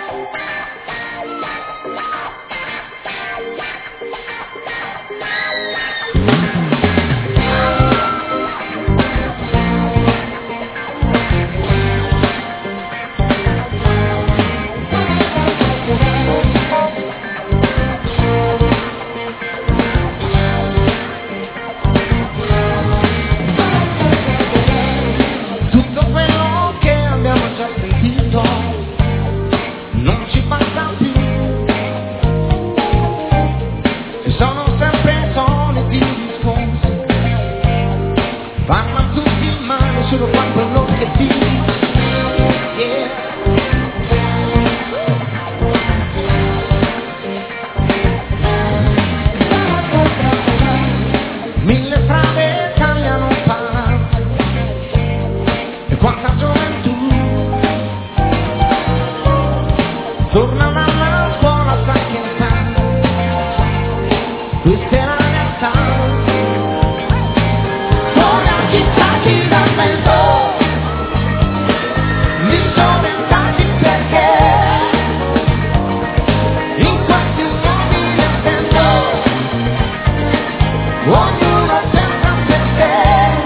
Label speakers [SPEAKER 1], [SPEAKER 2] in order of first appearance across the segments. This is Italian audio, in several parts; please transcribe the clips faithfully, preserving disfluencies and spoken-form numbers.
[SPEAKER 1] Solo quando non che ti yeah. Mille strade cambiano parte e quanta gioventù torna dalla scuola, sai che sa questa è la realtà. Ora chissà chi dà vento ognuno pensa per sé.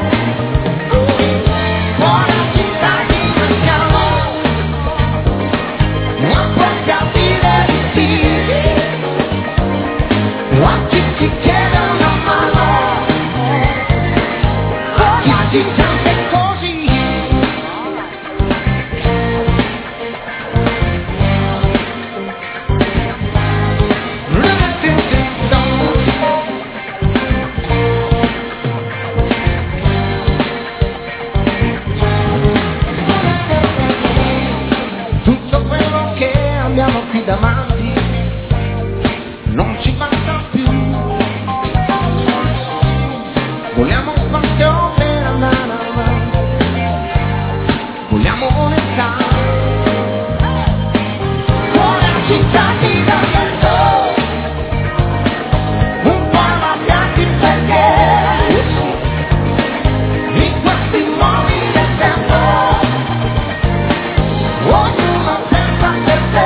[SPEAKER 1] Buona città di Milano, non può capire di sì. Oggi ci chiede una mano, chi si sente così. Abbiamo qui davanti, non ci basta più. Vogliamo spazio per andare avanti, vogliamo onestà. Buona città di Davvero, un po' arrabbiati perché in questi nuovi del tempo ognuno pensa per sé.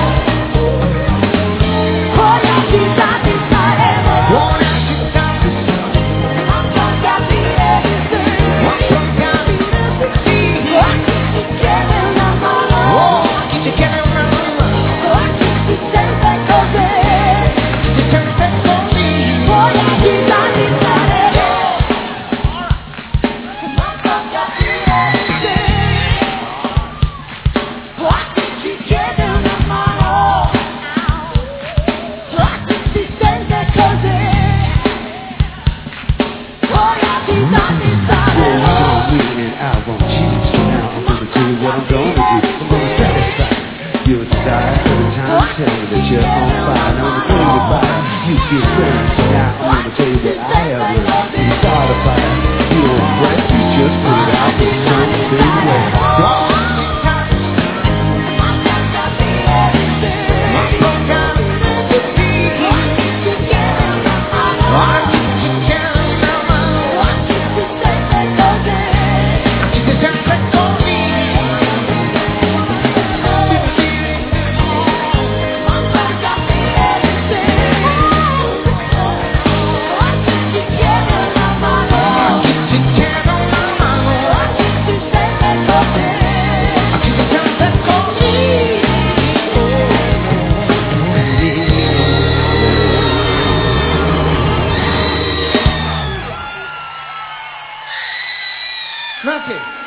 [SPEAKER 1] What I'm gonna do, I'm gonna satisfy your desire. Every time I tell you that you're on fire, I'm gonna tell you about it. You get ready, so now I'm gonna tell you that I have learned. When you start a fire, you don't break, you just put it out with something wet. Grazie.